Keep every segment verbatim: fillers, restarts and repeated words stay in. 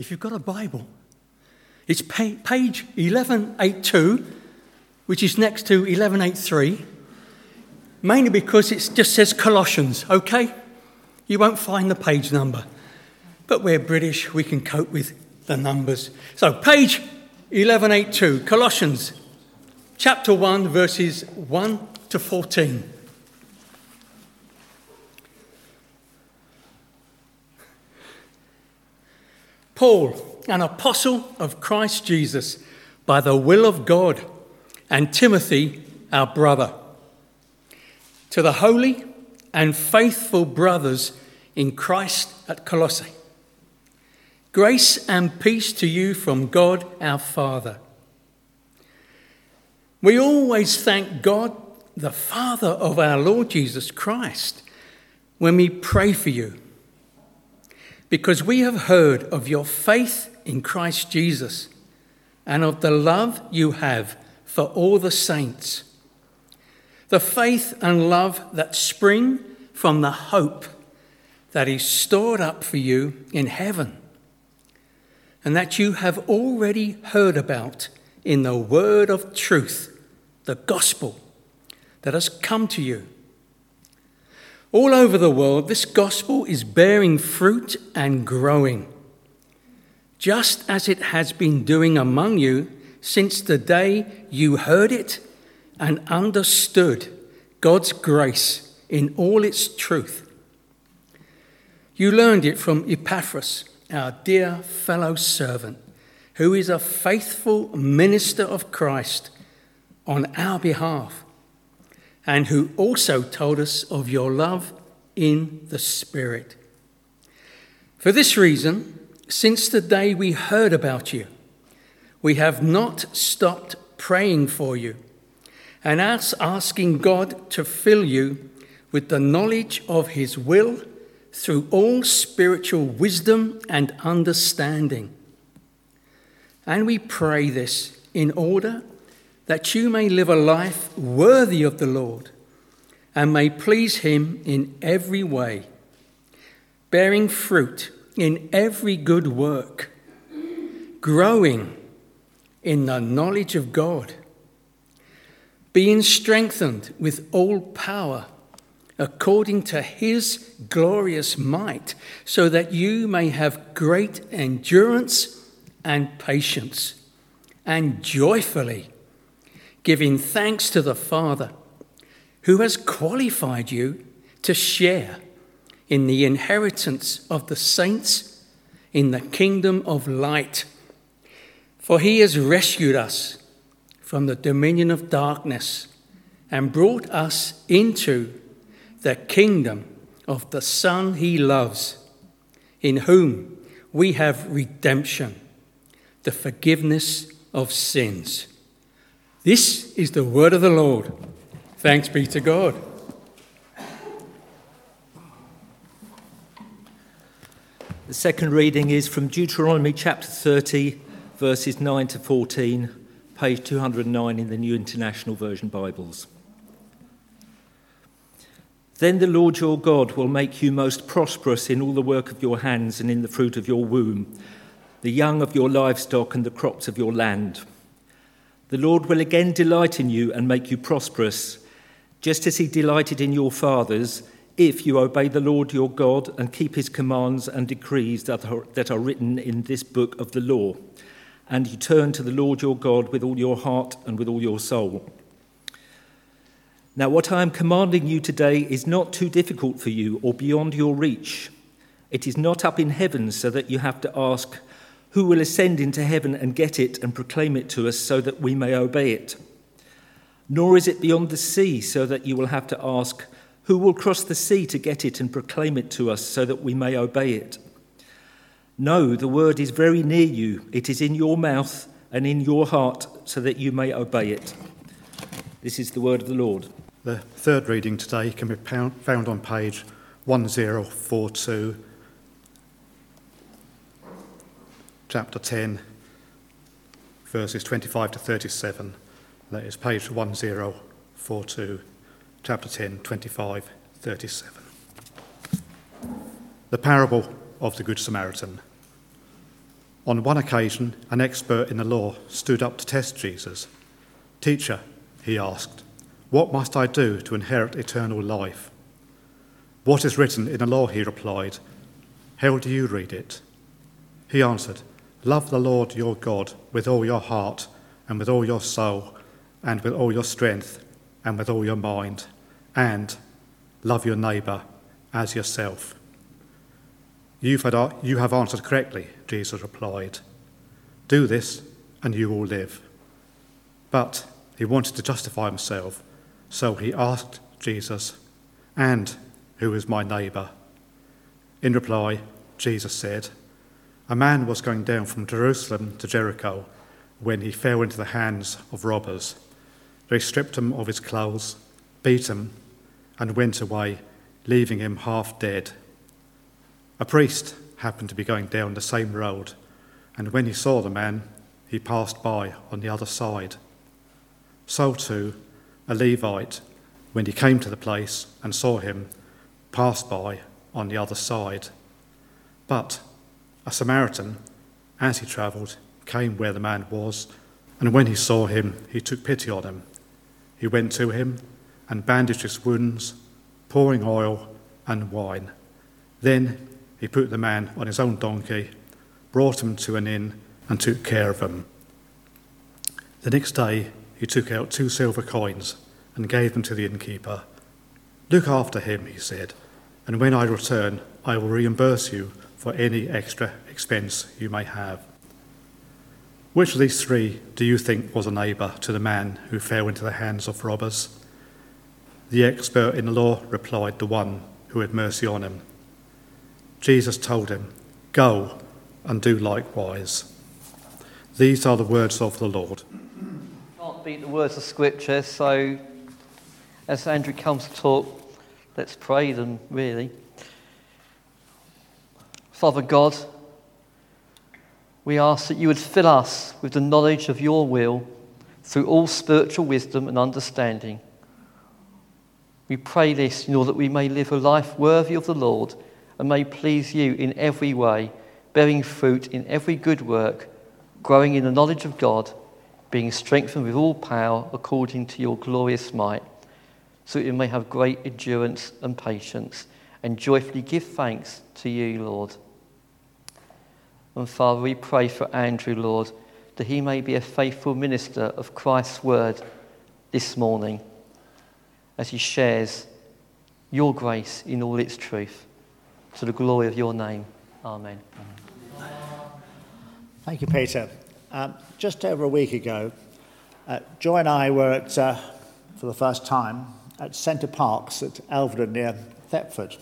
if you've got a Bible, it's page eleven eighty-two, which is next to eleven eighty-three, mainly because it just says Colossians, okay? You won't find the page number, but we're British, we can cope with the numbers. So page eleven eighty-two, Colossians, chapter one, verses one to fourteen. Paul, an apostle of Christ Jesus, by the will of God, and Timothy, our brother, to the holy and faithful brothers in Christ at Colossae. Grace and peace to you from God our Father. We always thank God, the Father of our Lord Jesus Christ, when we pray for you, because we have heard of your faith in Christ Jesus and of the love you have for all the saints, the faith and love that spring from the hope that is stored up for you in heaven, and that you have already heard about in the word of truth, the gospel that has come to you. All over the world, this gospel is bearing fruit and growing, just as it has been doing among you since the day you heard it and understood God's grace in all its truth. You learned it from Epaphras, our dear fellow servant, who is a faithful minister of Christ on our behalf, and who also told us of your love in the Spirit. For this reason, since the day we heard about you, we have not stopped praying for you and us asking God to fill you with the knowledge of his will through all spiritual wisdom and understanding. And we pray this in order that you may live a life worthy of the Lord and may please him in every way, bearing fruit in every good work, growing in the knowledge of God, being strengthened with all power according to his glorious might, so that you may have great endurance and patience, and joyfully giving thanks to the Father, who has qualified you to share in the inheritance of the saints in the kingdom of light. For he has rescued us from the dominion of darkness and brought us into the kingdom of the Son he loves, in whom we have redemption, the forgiveness of sins. This is the word of the Lord. Thanks be to God. The second reading is from Deuteronomy chapter thirty, verses nine to fourteen, page two hundred nine in the New International Version Bibles. Then the Lord your God will make you most prosperous in all the work of your hands and in the fruit of your womb, the young of your livestock and the crops of your land. The Lord will again delight in you and make you prosperous, just as he delighted in your fathers, if you obey the Lord your God and keep his commands and decrees that are, that are written in this book of the law, and you turn to the Lord your God with all your heart and with all your soul. Now, what I am commanding you today is not too difficult for you or beyond your reach. It is not up in heaven so that you have to ask, who will ascend into heaven and get it and proclaim it to us so that we may obey it? Nor is it beyond the sea so that you will have to ask, who will cross the sea to get it and proclaim it to us so that we may obey it? No, the word is very near you. It is in your mouth and in your heart so that you may obey it. This is the word of the Lord. The third reading today can be found on page ten forty-two, chapter ten, verses twenty-five to thirty-seven. That is page ten forty-two, chapter ten, twenty-five, thirty-seven. The parable of the Good Samaritan. On one occasion, an expert in the law stood up to test Jesus. "Teacher," he asked, "what must I do to inherit eternal life?" "What is written in the law?" he replied. "How do you read it?" He answered, "Love the Lord your God with all your heart and with all your soul and with all your strength and with all your mind, and love your neighbour as yourself." You've had, you have answered correctly," Jesus replied. "Do this and you will live." But he wanted to justify himself, so he asked Jesus, "And who is my neighbour?" In reply, Jesus said, "A man was going down from Jerusalem to Jericho when he fell into the hands of robbers. They stripped him of his clothes, beat him, and went away, leaving him half dead. A priest happened to be going down the same road, and when he saw the man, he passed by on the other side. So too, a Levite, when he came to the place and saw him, passed by on the other side. But a Samaritan, as he travelled, came where the man was, and when he saw him, he took pity on him. He went to him and bandaged his wounds, pouring oil and wine. Then he put the man on his own donkey, brought him to an inn, and took care of him. The next day he took out two silver coins and gave them to the innkeeper. 'Look after him,' he said, 'and when I return, I will reimburse you for any extra expense you may have.' Which of these three do you think was a neighbour to the man who fell into the hands of robbers?" The expert in the law replied, "The one who had mercy on him." Jesus told him, "Go and do likewise." These are the words of the Lord. Can't beat the words of Scripture, so as Andrew comes to talk, let's pray them, really. Father God, we ask that you would fill us with the knowledge of your will through all spiritual wisdom and understanding. We pray this in order that we may live a life worthy of the Lord and may please you in every way, bearing fruit in every good work, growing in the knowledge of God, being strengthened with all power according to your glorious might, so that we may have great endurance and patience, and joyfully give thanks to you, Lord. And Father, we pray for Andrew, Lord, that he may be a faithful minister of Christ's word this morning, as he shares your grace in all its truth, to the glory of your name. Amen. Thank you, Peter. Um, just over a week ago, uh, Joy and I were at, uh, for the first time, at Centre Parks at Elvedon near Thetford.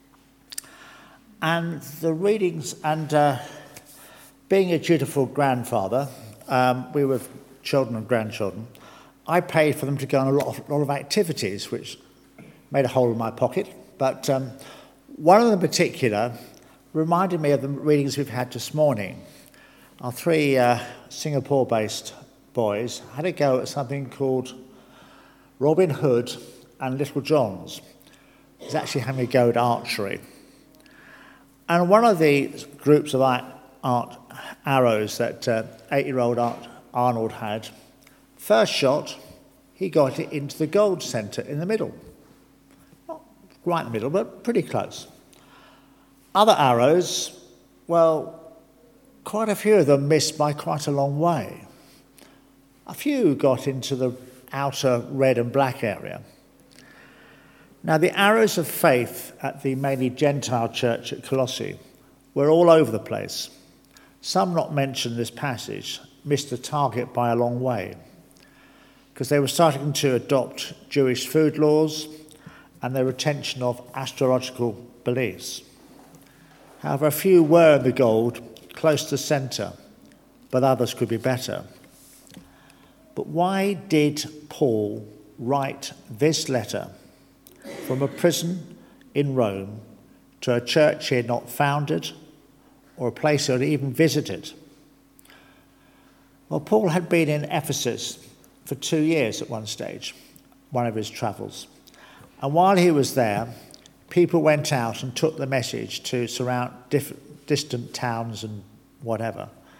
And the readings, and uh, being a dutiful grandfather, um, we were children and grandchildren, I paid for them to go on a lot of, lot of activities, which made a hole in my pocket. But um, one of them in particular reminded me of the readings we've had this morning. Our three uh, Singapore-based boys had a go at something called Robin Hood and Little John's. It was actually having a go at archery. And one of the groups of art arrows that uh, eight-year-old Art Arnold had, first shot, he got it into the gold centre in the middle. Not right in the middle, but pretty close. Other arrows, well, quite a few of them missed by quite a long way. A few got into the outer red and black area. Now, the arrows of faith at the mainly Gentile church at Colossae were all over the place. Some not mentioned in this passage missed the target by a long way, because they were starting to adopt Jewish food laws and their retention of astrological beliefs. However, a few were in the gold, close to the centre, but others could be better. But why did Paul write this letter from a prison in Rome to a church he had not founded or a place he had even visited? Well, Paul had been in Ephesus for two years at one stage, one of his travels. And while he was there, people went out and took the message to surround different, distant towns and whatever.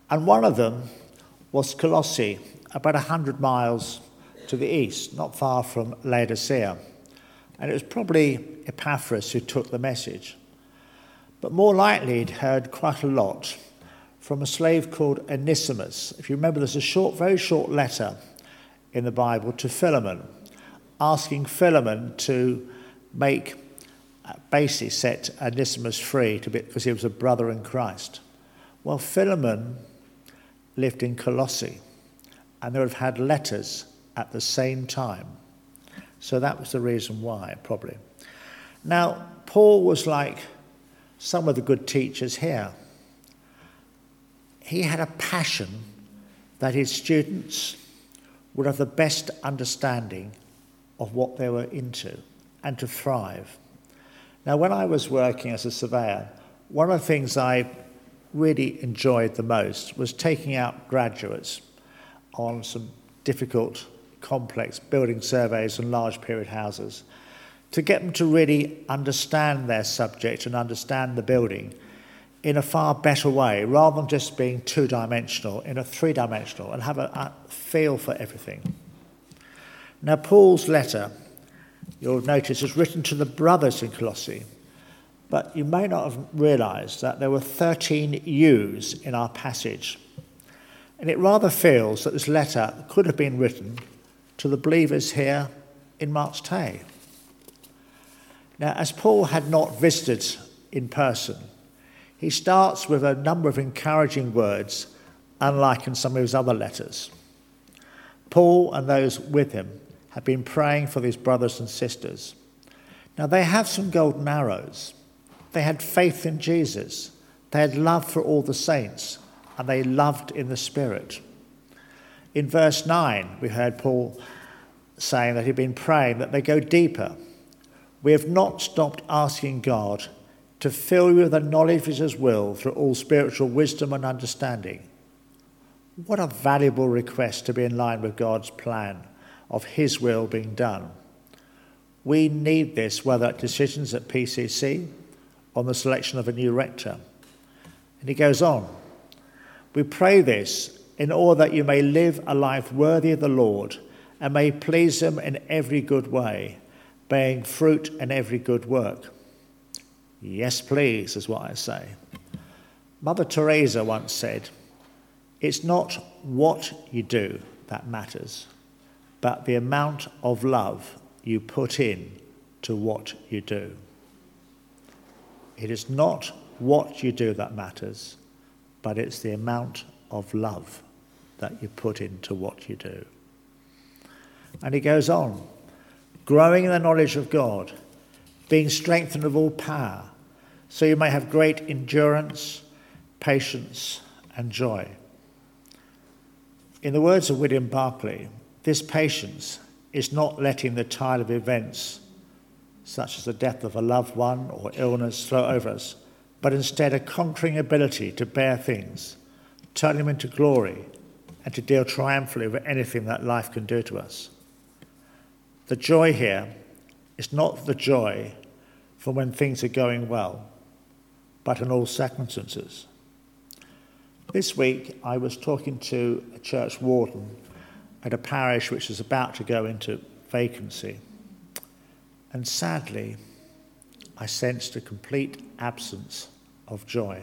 And one of them was Colossae, about one hundred miles to the east, not far from Laodicea. And it was probably Epaphras who took the message. But more likely, he'd heard quite a lot from a slave called Onesimus. If you remember, there's a short, very short letter in the Bible to Philemon, asking Philemon to make, uh, basically set Onesimus free to be, because he was a brother in Christ. Well, Philemon lived in Colossae, and they would have had letters at the same time. So that was the reason why, probably. Now, Paul was like some of the good teachers here. He had a passion that his students would have the best understanding of what they were into and to thrive. Now, when I was working as a surveyor, one of the things I really enjoyed the most was taking out graduates on some difficult, complex building surveys and large period houses to get them to really understand their subject and understand the building in a far better way, rather than just being two-dimensional, in a three-dimensional, and have a, a feel for everything. Now, Paul's letter, you'll notice, is written to the brothers in Colossae, but you may not have realised that there were thirteen yous in our passage. And it rather feels that this letter could have been written to the believers here in Marks Tey. Now, as Paul had not visited in person, he starts with a number of encouraging words, unlike in some of his other letters. Paul and those with him have been praying for these brothers and sisters. Now, they have some golden arrows. They had faith in Jesus. They had love for all the saints, and they loved in the Spirit. In verse nine, we heard Paul saying that he'd been praying that they go deeper. We have not stopped asking God to fill you with the knowledge of his will through all spiritual wisdom and understanding. What a valuable request to be in line with God's plan of his will being done. We need this, whether at decisions at P C C, on the selection of a new rector. And he goes on, we pray this in order that you may live a life worthy of the Lord and may please him in every good way, bearing fruit in every good work. Yes, please, is what I say. Mother Teresa once said, it's not what you do that matters, but the amount of love you put in to what you do. It is not what you do that matters, but it's the amount of love that you put into what you do. And he goes on, growing in the knowledge of God, being strengthened of all power, so you may have great endurance, patience, and joy. In the words of William Barclay, this patience is not letting the tide of events, such as the death of a loved one or illness, flow over us, but instead a conquering ability to bear things, turn them into glory, and to deal triumphantly with anything that life can do to us. The joy here is not the joy from when things are going well, but in all circumstances. This week, I was talking to a church warden at a parish which is about to go into vacancy. And sadly, I sensed a complete absence of joy.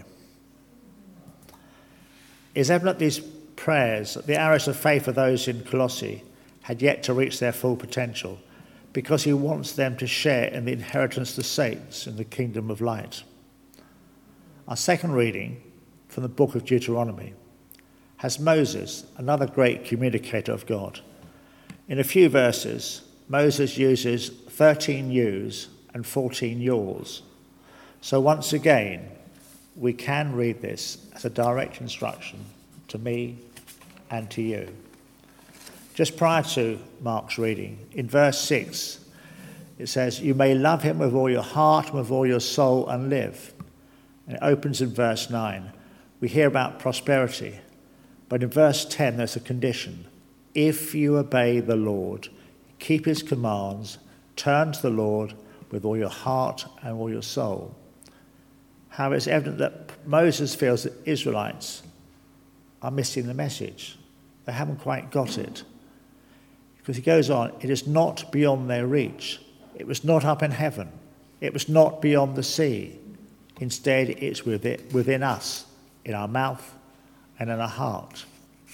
It's evident these prayers, the arrows of faith of those in Colossae, had yet to reach their full potential, because he wants them to share in the inheritance of the saints in the kingdom of light. Our second reading from the book of Deuteronomy has Moses, another great communicator of God. In a few verses, Moses uses thirteen yous and fourteen yours. So once again, we can read this as a direct instruction to me and to you. Just prior to Mark's reading, in verse six, it says, you may love him with all your heart and with all your soul and live. And it opens in verse nine. We hear about prosperity, but in verse ten there's a condition. If you obey the Lord, keep his commands, turn to the Lord with all your heart and all your soul. However, it's evident that Moses feels that Israelites are missing the message. They haven't quite got it. Because he goes on, it is not beyond their reach. It was not up in heaven. It was not beyond the sea. Instead, it's within, within us, in our mouth and in our heart.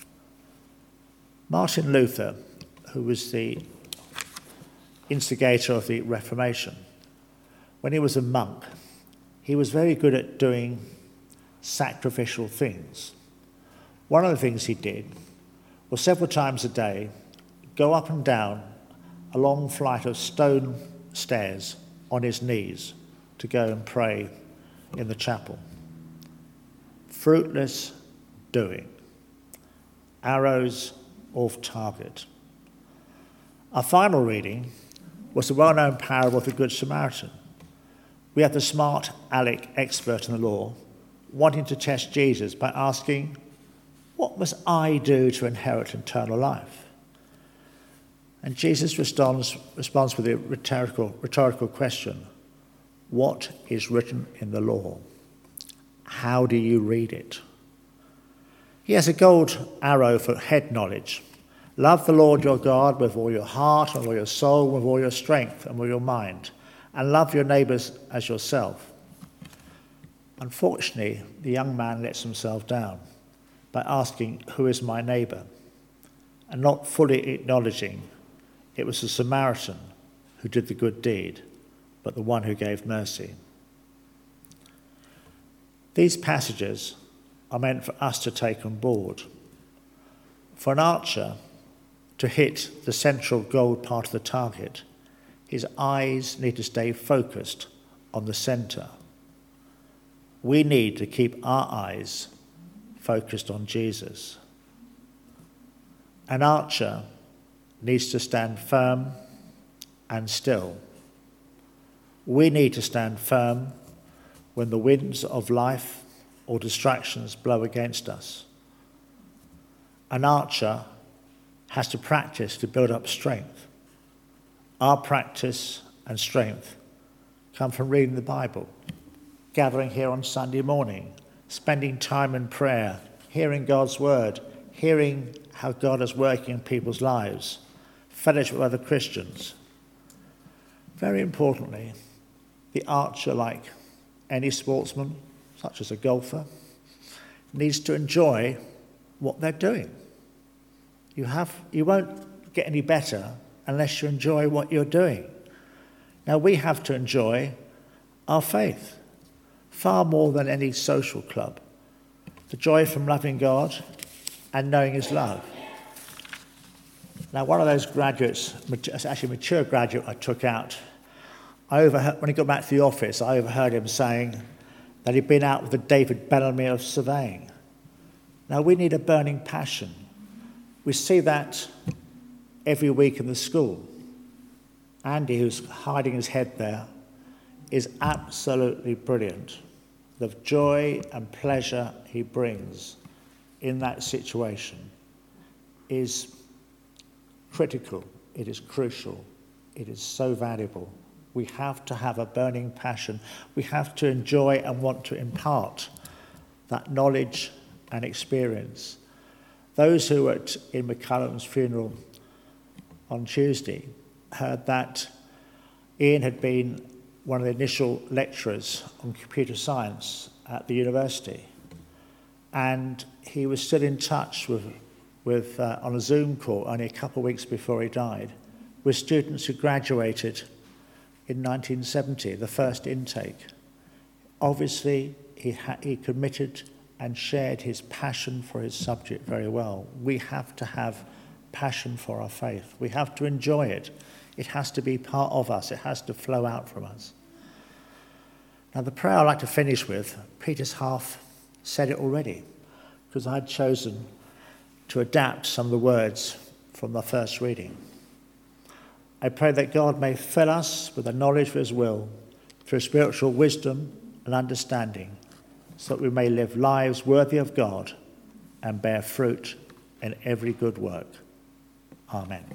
Martin Luther, who was the instigator of the Reformation, when he was a monk, he was very good at doing sacrificial things. One of the things he did was several times a day go up and down a long flight of stone stairs on his knees to go and pray in the chapel. Fruitless doing. Arrows off target. Our final reading was the well-known parable of the Good Samaritan. We have the smart aleck expert in the law wanting to test Jesus by asking, what must I do to inherit eternal life? And Jesus responds, responds with a rhetorical, rhetorical question. What is written in the law? How do you read it? He has a gold arrow for head knowledge. Love the Lord your God with all your heart, and all your soul, with all your strength, and with your mind. And love your neighbours as yourself. Unfortunately, the young man lets himself down by asking, who is my neighbour? And not fully acknowledging it was the Samaritan who did the good deed, but the one who gave mercy. These passages are meant for us to take on board. For an archer to hit the central gold part of the target, his eyes need to stay focused on the centre. We need to keep our eyes focused on Jesus. An archer needs to stand firm and still. We need to stand firm when the winds of life or distractions blow against us. An archer has to practice to build up strength. Our practice and strength come from reading the Bible, gathering here on Sunday morning, spending time in prayer, hearing God's word, hearing how God is working in people's lives, fellowship with other Christians. Very importantly, the archer, like any sportsman, such as a golfer, needs to enjoy what they're doing. You have, you won't get any better unless you enjoy what you're doing. Now, we have to enjoy our faith far more than any social club. The joy from loving God and knowing his love. Now, one of those graduates, actually a mature graduate I took out, I overheard, when he got back to the office, I overheard him saying that he'd been out with the David Bellamy of surveying. Now, we need a burning passion. We see that every week in the school. Andy, who's hiding his head there, is absolutely brilliant. The joy and pleasure he brings in that situation is critical. It is crucial. It is so valuable. We have to have a burning passion. We have to enjoy and want to impart that knowledge and experience. Those who were at, in McCullum's funeral on Tuesday heard that Ian had been one of the initial lecturers on computer science at the university, and he was still in touch with, with uh, on a Zoom call only a couple of weeks before he died, with students who graduated in nineteen seventy, the first intake. Obviously, he, ha- he committed and shared his passion for his subject very well. We have to have passion for our faith. We have to enjoy it. It has to be part of us. It has to flow out from us. Now, the prayer I'd like to finish with, Peter's half said it already, because I'd chosen to adapt some of the words from the first reading. I pray that God may fill us with the knowledge of his will through spiritual wisdom and understanding, so that we may live lives worthy of God and bear fruit in every good work. Amen.